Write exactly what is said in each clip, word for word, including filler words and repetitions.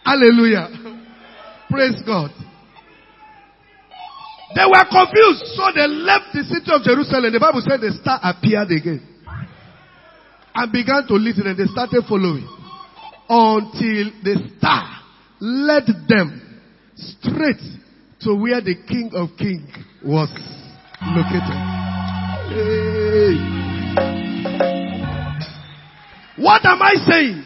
Hallelujah. Praise God. They were confused, so they left the city of Jerusalem. The Bible said the star appeared again and began to lead them. They started following until the star led them straight to where the King of Kings was located. Hey. What am I saying?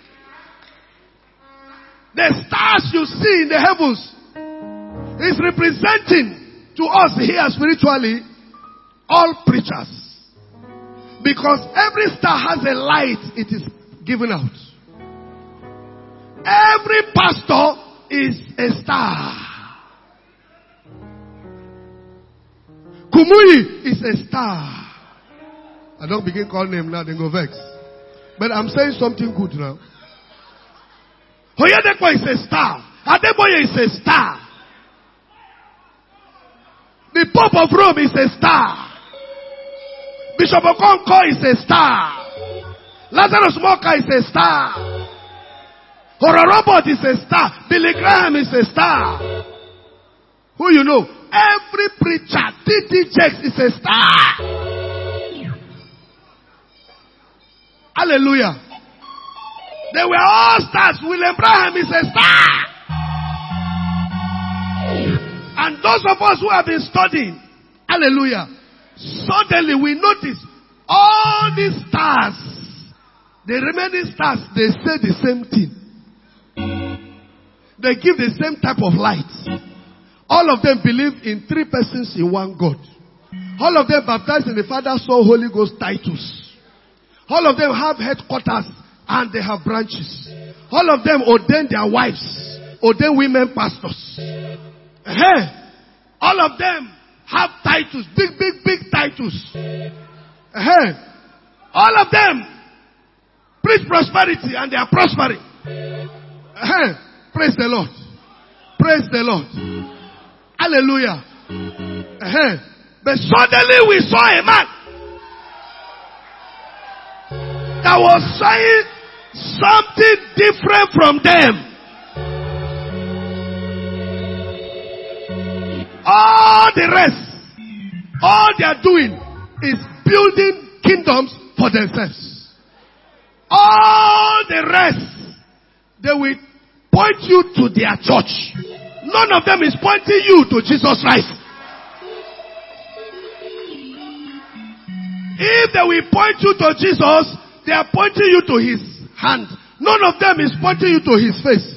The stars you see in the heavens is representing to us here spiritually all preachers. Because every star has a light it is given out. Every pastor is a star. Kumuyi is a star. I don't begin calling name now, then go vex. But I'm saying something good now. Oyedekwa is a star. Adeboye is a star. The Pope of Rome is a star. Bishop Okonkwo is a star. Lazarus Moka is a star. Horror Robot is a star. Billy Graham is a star. Who you know? Every preacher, T D Jakes is a star. Hallelujah. They were all stars. William Branham is a star. And those of us who have been studying, hallelujah, suddenly we notice all these stars, the remaining stars, they say the same thing. They give the same type of light. All of them believe in three persons in one God. All of them baptized in the Father, Son, Holy Ghost titles. All of them have headquarters and they have branches. All of them ordain their wives, ordain women pastors. Hey, all of them have titles, big, big, big titles. Hey, all of them preach prosperity and they are prospering. Hey, praise the Lord. Praise the Lord. Hallelujah. Hey, but suddenly we saw a man that was saying something different from them. All the rest, all they are doing is building kingdoms for themselves. All the rest, they will point you to their church. None of them is pointing you to Jesus Christ. If they will point you to Jesus, they are pointing you to his hand. None of them is pointing you to his face.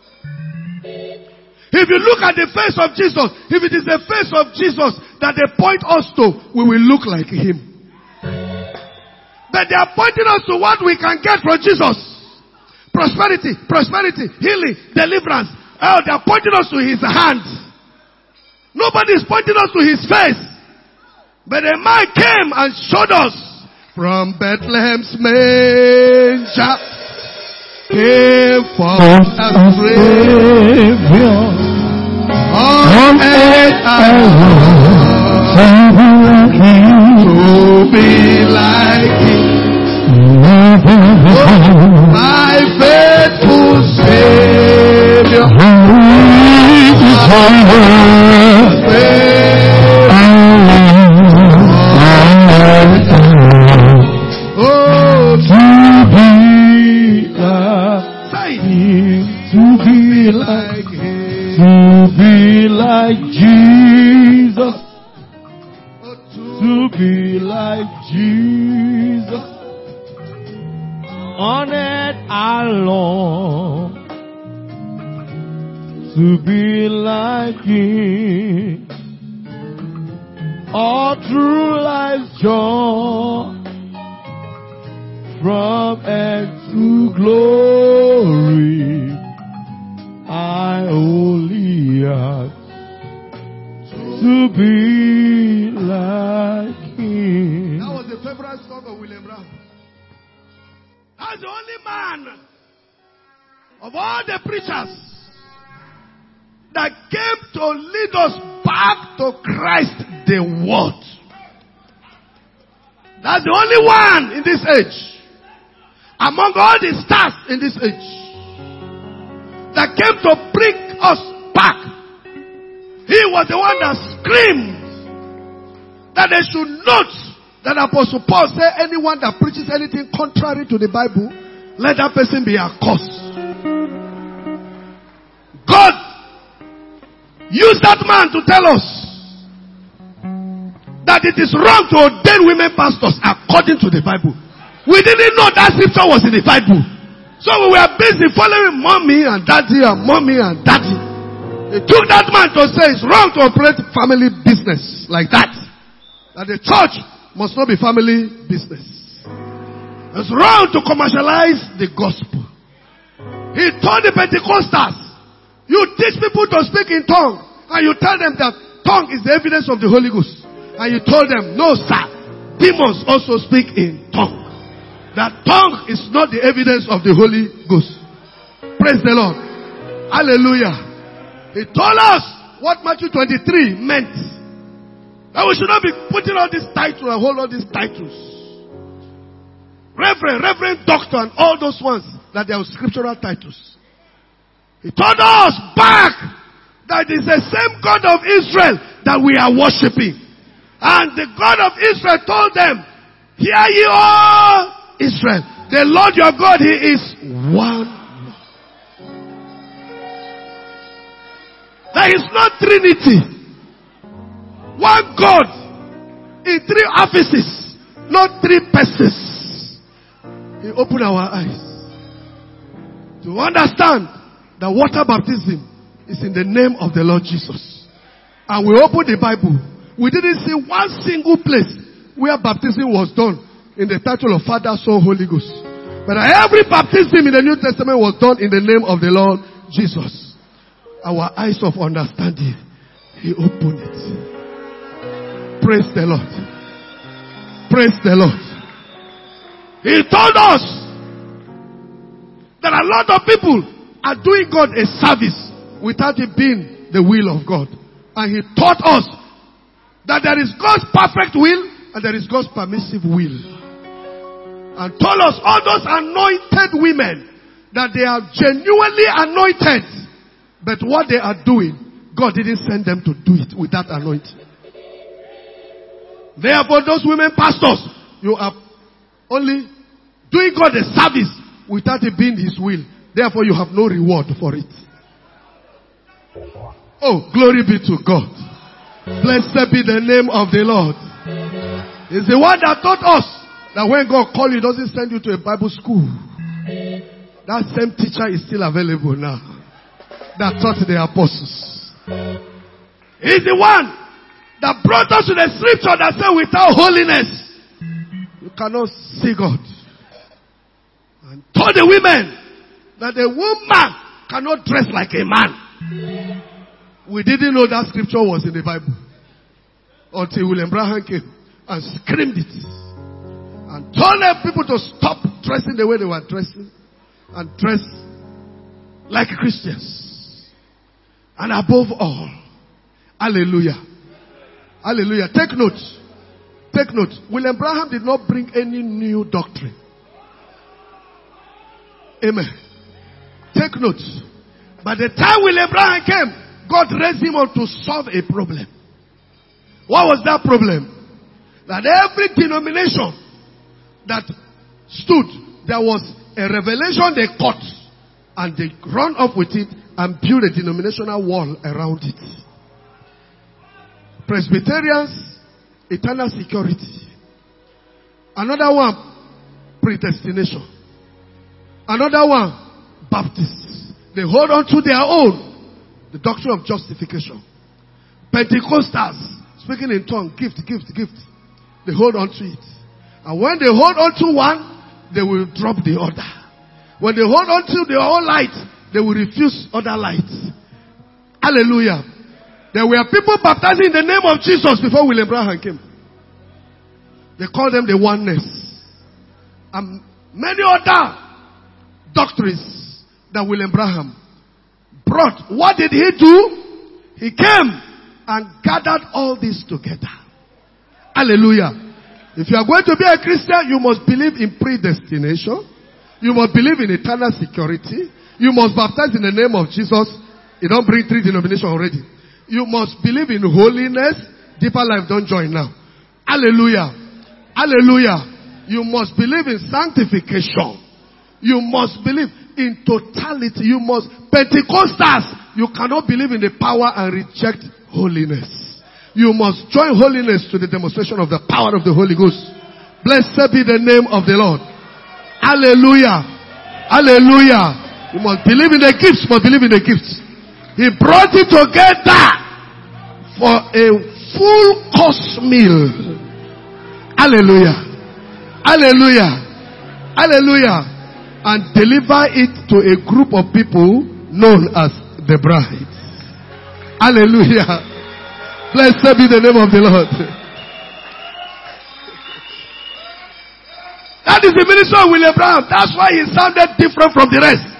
If you look at the face of Jesus, if it is the face of Jesus that they point us to, we will look like him. But they are pointing us to what we can get from Jesus. Prosperity, prosperity, healing, deliverance. Oh, they are pointing us to his hand. Nobody is pointing us to his face. But a man came and showed us from Bethlehem's manger came forth a Savior on earth to be like him. Oh, my faithful Savior, oh, to be like him, to be like Jesus, to be like Jesus, on it alone, to be like him, all through life's joy, from earth to glory, I only ask to be like him. That was the favorite song of William Brown. That's the only man of all the preachers that came to lead us back to Christ the Word. That's the only one in this age, among all the stars in this age, that came to bring us back. He was the one that screamed that they should note that Apostle Paul said, anyone that preaches anything contrary to the Bible, let that person be accursed. God used that man to tell us that it is wrong to ordain women pastors according to the Bible. We didn't know that scripture was in the Bible. So we were busy following mommy and daddy and mommy and daddy. It took that man to say it's wrong to operate family business like that. That the church must not be family business. It's wrong to commercialize the gospel. He told the Pentecostals, you teach people to speak in tongue, and you tell them that tongue is the evidence of the Holy Ghost. And you told them, no sir, demons also speak in tongue. That tongue is not the evidence of the Holy Ghost. Praise the Lord. Hallelujah. He told us what Matthew twenty-three meant. That we should not be putting all these titles and hold all these titles. Reverend, Reverend Doctor, and all those ones that they are scriptural titles. He told us back that it is the same God of Israel that we are worshipping. And the God of Israel told them, hear ye all Israel. The Lord your God, He is one Lord. There is no Trinity. One God in three offices, not three persons. He opened our eyes to understand that water baptism is in the name of the Lord Jesus. And we opened the Bible. We didn't see one single place where baptism was done in the title of Father, Son, Holy Ghost. But every baptism in the New Testament was done in the name of the Lord Jesus. Our eyes of understanding, He opened it. Praise the Lord. Praise the Lord. He told us that a lot of people are doing God a service without it being the will of God. And He taught us that there is God's perfect will and there is God's permissive will. And told us all those anointed women that they are genuinely anointed. But what they are doing, God didn't send them to do it with that anointing. Therefore, those women pastors, you are only doing God a service without it being His will. Therefore, you have no reward for it. Oh, glory be to God. Blessed be the name of the Lord. He's the one that taught us that when God calls you, He doesn't send you to a Bible school. That same teacher is still available now. That taught the apostles. He's the one that brought us to the scripture that said without holiness, you cannot see God. And told the women that a woman cannot dress like a man. We didn't know that scripture was in the Bible until William Branham came and screamed it. And told people to stop dressing the way they were dressing and dress like Christians. And above all, hallelujah. Hallelujah. Take note. Take note. William Branham did not bring any new doctrine. Amen. Take note. By the time William Branham came, God raised him up to solve a problem. What was that problem? That every denomination that stood, there was a revelation they caught, and they run up with it and build a denominational wall around it. Presbyterians, eternal security. Another one, predestination. Another one, Baptists. They hold on to their own, the doctrine of justification. Pentecostals, speaking in tongue, gift, gift, gift. They hold on to it. And when they hold on to one, they will drop the other. When they hold on to their own light, they will refuse other lights. Hallelujah. There were people baptizing in the name of Jesus before William Branham came. They called them the oneness. And many other doctrines that William Branham brought. What did he do? He came and gathered all this together. Hallelujah. If you are going to be a Christian, you must believe in predestination. You must believe in eternal security. You must baptize in the name of Jesus. You don't bring three denominations already. You must believe in holiness. Deeper Life, don't join now. Hallelujah. Hallelujah. You must believe in sanctification. You must believe in totality. You must. Pentecostals, you cannot believe in the power and reject holiness. You must join holiness to the demonstration of the power of the Holy Ghost. Blessed be the name of the Lord. Hallelujah. Hallelujah. You must believe in the gifts. You must believe in the gifts. He brought it together for a full course meal. Hallelujah. Hallelujah. Hallelujah. And deliver it to a group of people known as the bride. Hallelujah. Blessed be the name of the Lord. That is the ministry of William Branham. That's why he sounded different from the rest.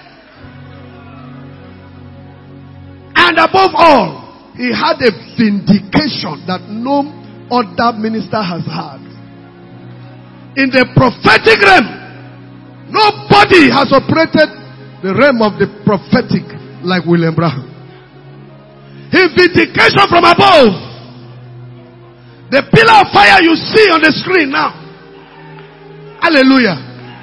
And above all, he had a vindication that no other minister has had. In the prophetic realm, nobody has operated the realm of the prophetic like William Branham. His vindication from above. The pillar of fire you see on the screen now. Hallelujah.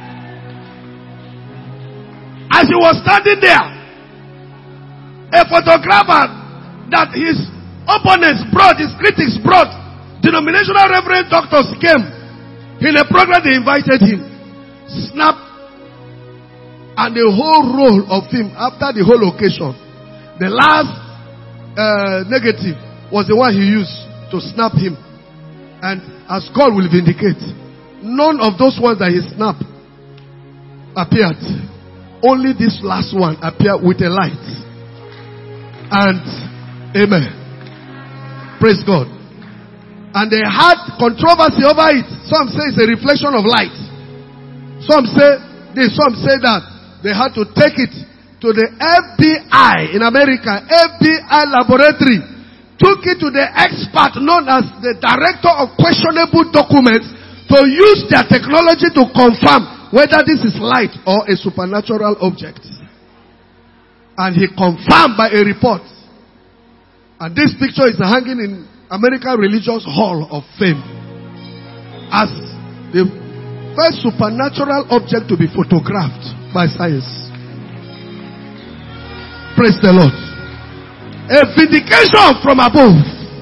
As he was standing there, a photographer that his opponents brought, his critics brought, denominational reverend doctors came. In a program they invited him. Snap. And the whole roll of him after the whole occasion, the last uh, negative was the one he used to snap him. And as God will vindicate, none of those ones that he snapped appeared. Only this last one appeared with a light. And amen. Praise God. And they had controversy over it. Some say it's a reflection of light. Some say this, some say that. They had to take it to the F B I in America. F B I laboratory took it to the expert known as the Director of Questionable Documents to use their technology to confirm whether this is light or a supernatural object. And he confirmed by a report. And this picture is hanging in American Religious Hall of Fame as the first supernatural object to be photographed by science. Praise the Lord. A vindication from above.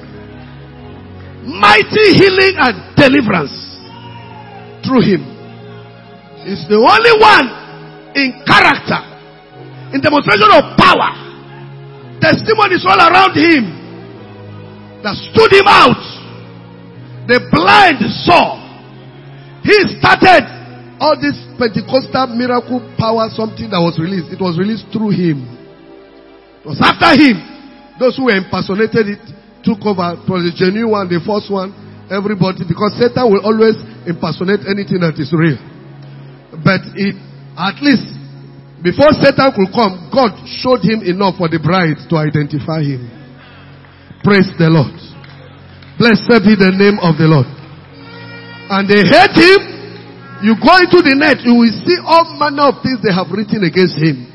Mighty healing and deliverance through him. He's the only one in character, in demonstration of power. Testimonies all around him that stood him out. The blind saw. He started all this Pentecostal miracle power, something that was released. It was released through him. It was after him. Those who impersonated it took over. It was the genuine one, the first one. Everybody, because Satan will always impersonate anything that is real. But it, at least, before Satan could come, God showed him enough for the bride to identify him. Praise the Lord. Blessed be the name of the Lord. And they hate him. You go into the net, you will see all manner of things they have written against him.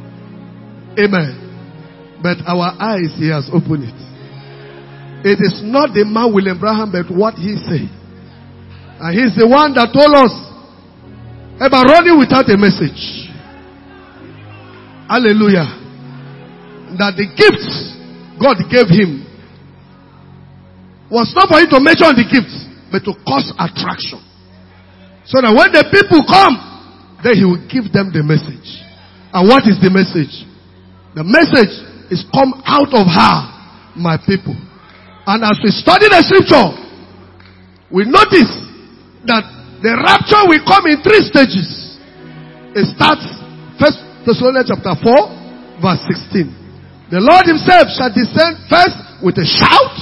Amen. But our eyes, he has opened it. It is not the man William Branham, but what he said. And he's the one that told us about running without a message. Hallelujah. That the gifts God gave him was not for him to measure the gifts, but to cause attraction. So that when the people come, then he will give them the message. And what is the message? The message is come out of her, my people. And as we study the scripture, we notice that the rapture will come in three stages. It starts First Thessalonians chapter four, verse sixteen. The Lord himself shall descend first with a shout,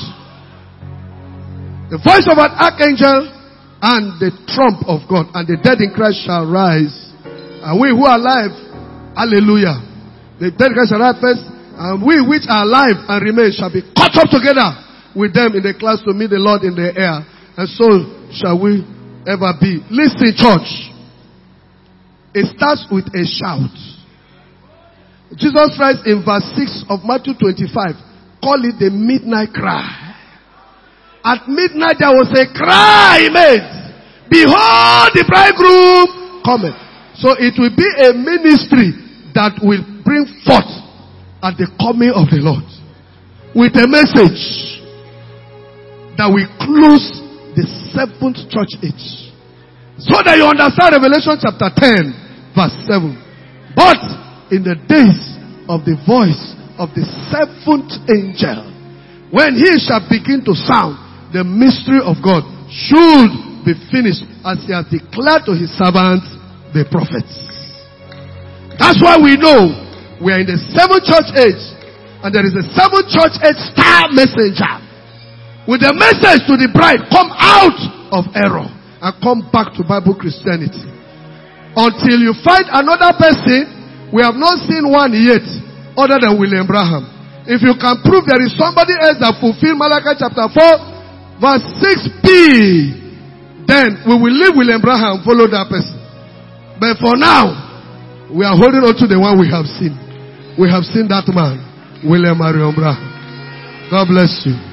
the voice of an archangel, and the trump of God, and the dead in Christ shall rise. And we who are alive, hallelujah, the dead in Christ shall rise first, and we which are alive and remain shall be caught up together with them in the clouds to meet the Lord in the air. And so shall we ever be. Listen, church. It starts with a shout. Jesus Christ in verse six of Matthew twenty-five called it the midnight cry. At midnight there was a cry made. Behold, the bridegroom cometh. So it will be a ministry that will bring forth at the coming of the Lord with a message that will close the seventh church age. So that you understand Revelation chapter ten verse seven. But in the days of the voice of the seventh angel, when he shall begin to sound, the mystery of God should be finished as he has declared to his servants, the prophets. That's why we know we are in the seventh church age, and there is a seventh church age star messenger with a message to the bride, come out of error and come back to Bible Christianity. Until you find another person, we have not seen one yet other than William Branham. If you can prove there is somebody else that fulfilled Malachi chapter four verse six b, then we will leave William Branham and follow that person. But for now, we are holding on to the one we have seen. We have seen that man, William Marion Branham. God bless you.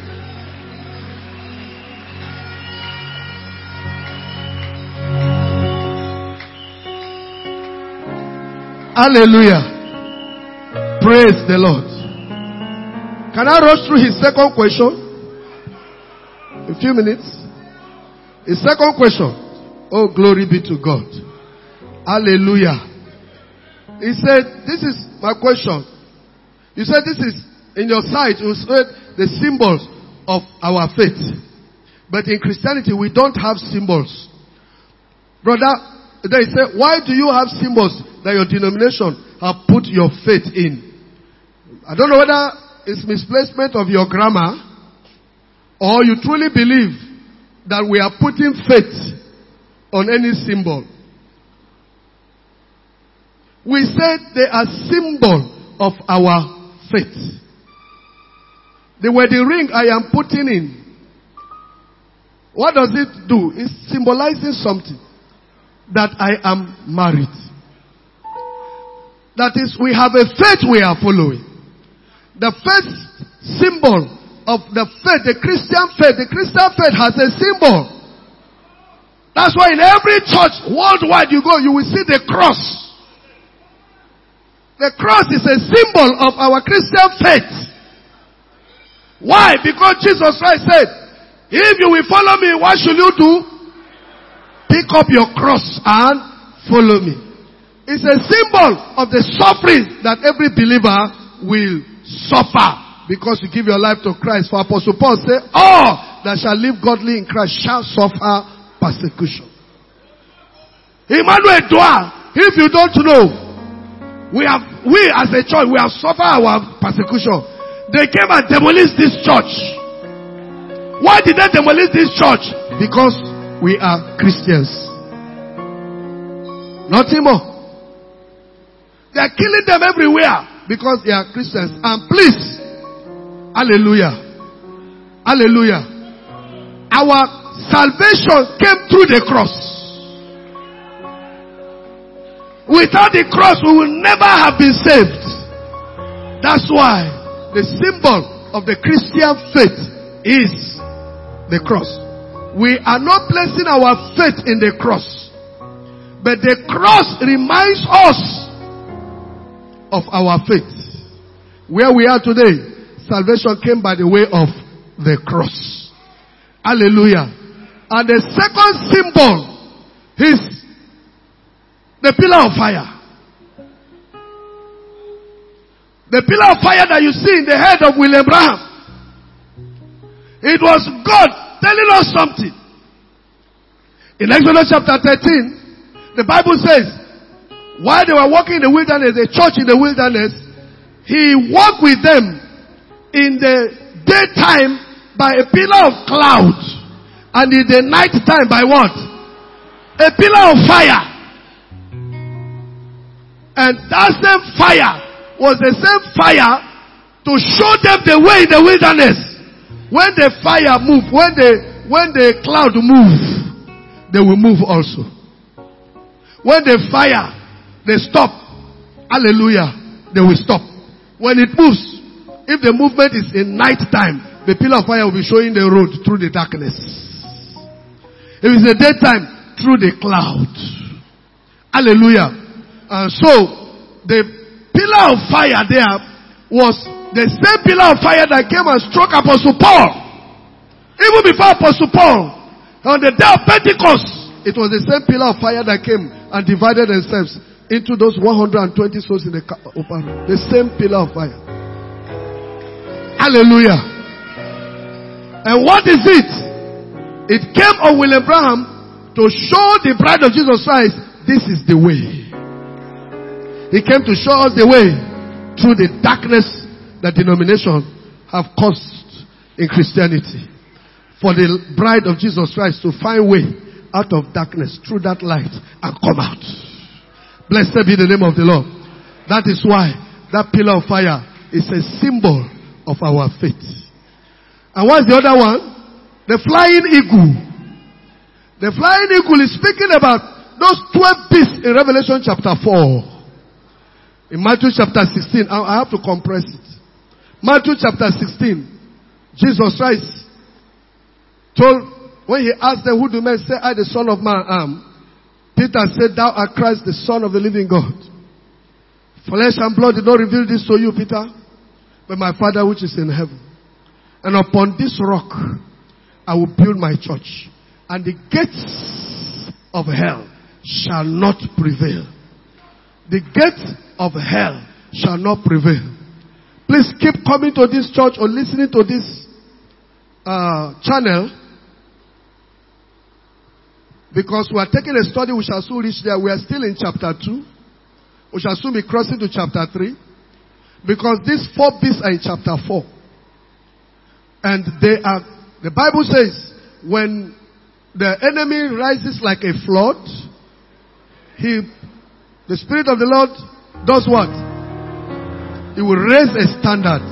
Hallelujah. Praise the Lord. Can I rush through his second question? A few minutes. His second question. Oh, glory be to God. Hallelujah. He said, this is my question. You said this is in your sight. You said the symbols of our faith. But in Christianity, we don't have symbols. Brother, they say, why do you have symbols that your denomination have put your faith in? I don't know whether it's misplacement of your grammar or you truly believe that we are putting faith on any symbol. We said they are symbol of our faith. They were the ring I am putting in. What does it do? It's symbolizing something. That I am married. That is, we have a faith we are following. The first symbol of the faith, the Christian faith, the Christian faith has a symbol. That's why in every church worldwide you go, you will see the cross. The cross is a symbol of our Christian faith. Why? Because Jesus Christ said, if you will follow me, what should you do? Pick up your cross and follow me. It's a symbol of the suffering that every believer will suffer because you give your life to Christ. For Apostle Paul said, all that shall live godly in Christ shall suffer persecution. Emmanuel Dua, if you don't know, we have, we as a church, we have suffered our persecution. They came and demolished this church. Why did they demolish this church? Because we are Christians. Nothing more. They are killing them everywhere because they are Christians. And please, hallelujah, hallelujah, our salvation came through the cross. Without the cross, we will never have been saved. That's why the symbol of the Christian faith is the cross. We are not placing our faith in the cross. But the cross reminds us of our faith. Where we are today, salvation came by the way of the cross. Hallelujah. And the second symbol is the pillar of fire. The pillar of fire that you see in the head of William Branham. It was God telling us something. In Exodus chapter thirteen, the Bible says, while they were walking in the wilderness, a church in the wilderness, he walked with them in the daytime by a pillar of cloud, and in the night time by what? A pillar of fire. And that same fire was the same fire to show them the way in the wilderness. When the fire move, when the, when the cloud move, they will move also. When the fire, they stop. Hallelujah. they will stop. When it moves, if the movement is in night time, the pillar of fire will be showing the road through the darkness. If it's the daytime, through the cloud. Hallelujah. And so, the pillar of fire there was the same pillar of fire that came and struck Apostle Paul. Even before Apostle Paul, on the day of Pentecost, it was the same pillar of fire that came and divided themselves into those one hundred twenty souls in the upper room. The same pillar of fire. Hallelujah. And what is it? It came on William Branham to show the bride of Jesus Christ, this is the way. He came to show us the way through the darkness that denomination have caused in Christianity. For the bride of Jesus Christ to find way out of darkness through that light and come out. Blessed be the name of the Lord. That is why that pillar of fire is a symbol of our faith. And what's the other one? The flying eagle. The flying eagle is speaking about those twelve beasts in Revelation chapter four. In Matthew chapter sixteen, I have to compress it. Matthew chapter sixteen, Jesus Christ told, when he asked them, who do men say I the Son of Man am? Peter said, thou art Christ, the Son of the living God. Flesh and blood did not reveal this to you, Peter, but my Father which is in heaven. And upon this rock I will build my church, and the gates of hell shall not prevail. The gates of hell shall not prevail. Please keep coming to this church or listening to this uh, channel, because we are taking a study. We shall soon reach there. We are still in chapter two. We shall soon be crossing to chapter three. Because these four beasts are in chapter four. And they are, the Bible says, when the enemy rises like a flood, he, the Spirit of the Lord does what? He will raise a standard.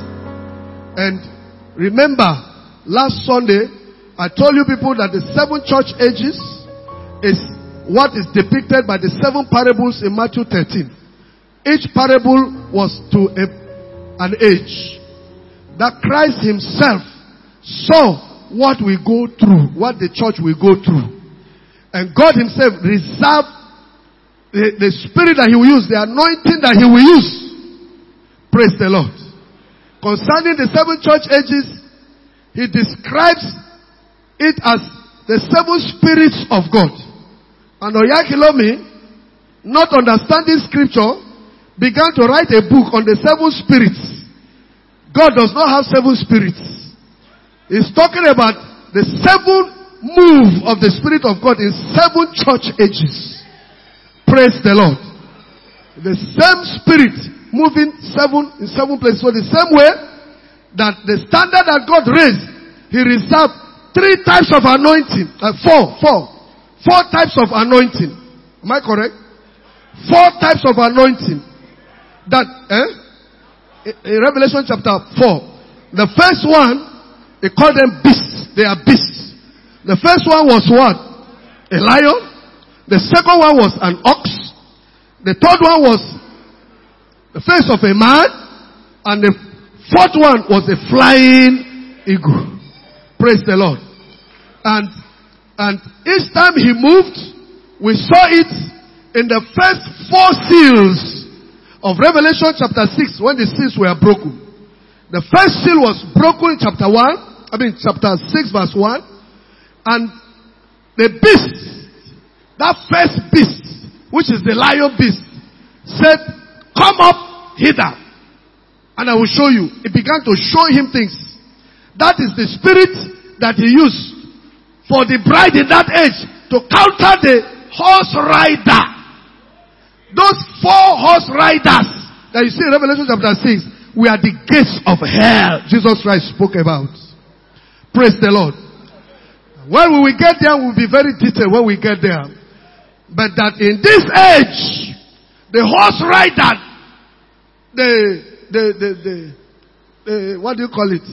And remember, last Sunday, I told you people that the seven church ages is what is depicted by the seven parables in Matthew thirteen. Each parable was to a, an age. That Christ himself saw what we go through, what the church will go through. And God himself reserved the, the spirit that he will use, the anointing that he will use. Praise the Lord. Concerning the seven church ages, he describes it as the seven spirits of God. And Oyakhilome, not understanding scripture, began to write a book on the seven spirits. God does not have seven spirits. He's talking about the seven move of the Spirit of God in seven church ages. Praise the Lord. The same Spirit moving seven in seven places. So the same way that the standard that God raised, he reserved three types of anointing. Uh, four, four. Four types of anointing. Am I correct? Four types of anointing. That, eh? In Revelation chapter four. The first one, he called them beasts. They are beasts. The first one was what? A lion. The second one was an ox. The third one was the face of a man. And the fourth one was a flying eagle. Praise the Lord. And And each time he moved, we saw it in the first four seals of Revelation chapter six, when the seals were broken. The first seal was broken in chapter one, I mean chapter six verse one. And the beast, that first beast, which is the lion beast, said, come up hither, and I will show you. It began to show him things. That is the spirit that he used for the bride in that age to counter the horse rider. Those four horse riders that you see in Revelation chapter six were the gates of hell Jesus Christ spoke about. Praise the Lord. When we will get there, we'll be very detailed when we get there. But that in this age, the horse rider, the, the, the, the, the what do you call it?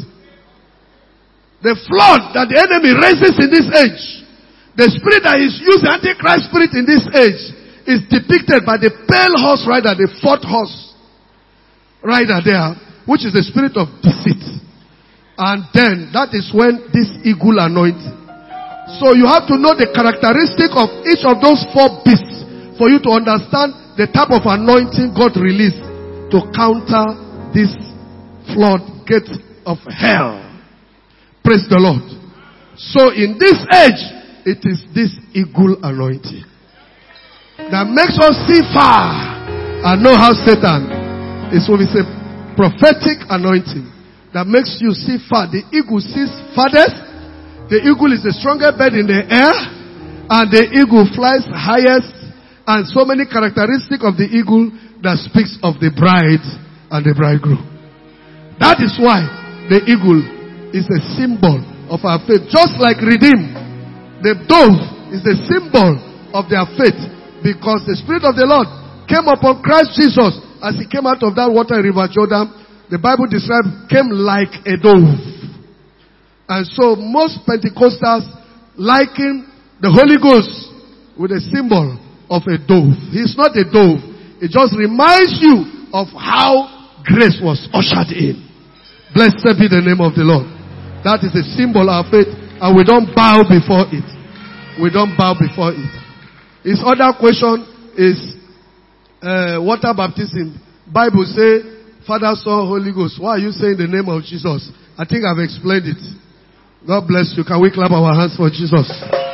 The flood that the enemy raises in this age, the spirit that is used, the Antichrist spirit in this age, is depicted by the pale horse rider, the fourth horse. rider there, which is the spirit of deceit. And then that is when this eagle anointing. So you have to know the characteristic of each of those four beasts for you to understand the type of anointing God released to counter this floodgate of hell. Praise the Lord. So in this age, it is this eagle anointing that makes us see far and know how Satan is. What we say, prophetic anointing that makes you see far. The eagle sees farthest. The eagle is the strongest bird in the air, and the eagle flies highest. And so many characteristics of the eagle that speaks of the bride and the bridegroom. That is why the eagle is a symbol of our faith. Just like redeem, the dove is a symbol of their faith, because the Spirit of the Lord came upon Christ Jesus as he came out of that water in River Jordan. The Bible describes came like a dove. And so most Pentecostals liken the Holy Ghost with a symbol of a dove. He's not a dove. It just reminds you of how grace was ushered in. Blessed be the name of the Lord. That is a symbol of faith, and we don't bow before it. We don't bow before it. His other question is uh, water baptism. Bible say Father, Son, Holy Ghost. Why are you saying the name of Jesus? I think I've explained it. God bless you. Can we clap our hands for Jesus?